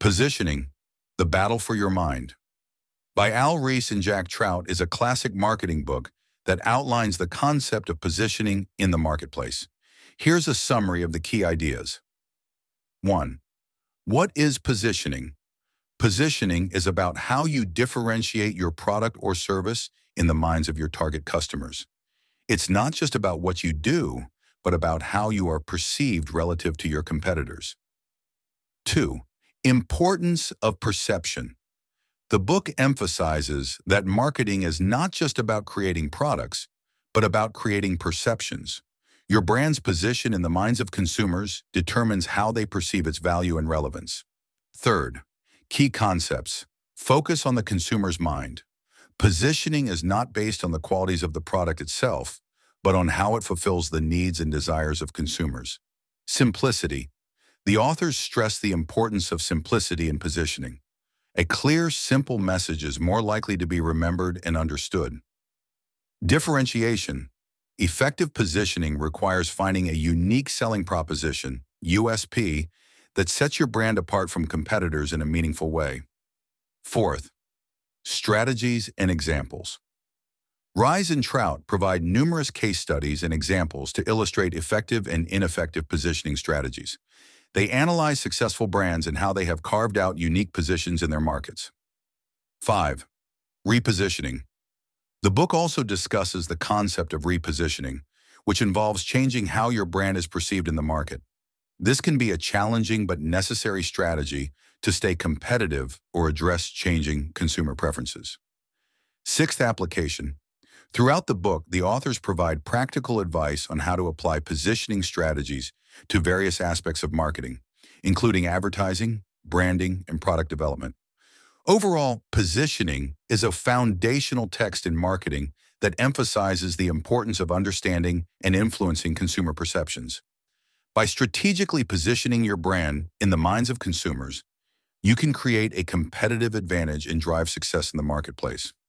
Positioning, The Battle for Your Mind, by Al Ries and Jack Trout is a classic marketing book that outlines the concept of positioning in the marketplace. Here's a summary of the key ideas. 1. What is positioning? Positioning is about how you differentiate your product or service in the minds of your target customers. It's not just about what you do, but about how you are perceived relative to your competitors. 2. Importance of perception. The book emphasizes that marketing is not just about creating products, but about creating perceptions. Your brand's position in the minds of consumers determines how they perceive its value and relevance. 3. Key concepts. Focus on the consumer's mind. Positioning is not based on the qualities of the product itself, but on how it fulfills the needs and desires of consumers. Simplicity. The authors stress the importance of simplicity in positioning. A clear, simple message is more likely to be remembered and understood. Differentiation. Effective positioning requires finding a unique selling proposition, USP, that sets your brand apart from competitors in a meaningful way. 4. Strategies and examples. Ries and Trout provide numerous case studies and examples to illustrate effective and ineffective positioning strategies. They analyze successful brands and how they have carved out unique positions in their markets. 5. Repositioning. The book also discusses the concept of repositioning, which involves changing how your brand is perceived in the market. This can be a challenging but necessary strategy to stay competitive or address changing consumer preferences. 6th application. Throughout the book, the authors provide practical advice on how to apply positioning strategies to various aspects of marketing, including advertising, branding, and product development. Overall, positioning is a foundational text in marketing that emphasizes the importance of understanding and influencing consumer perceptions. By strategically positioning your brand in the minds of consumers, you can create a competitive advantage and drive success in the marketplace.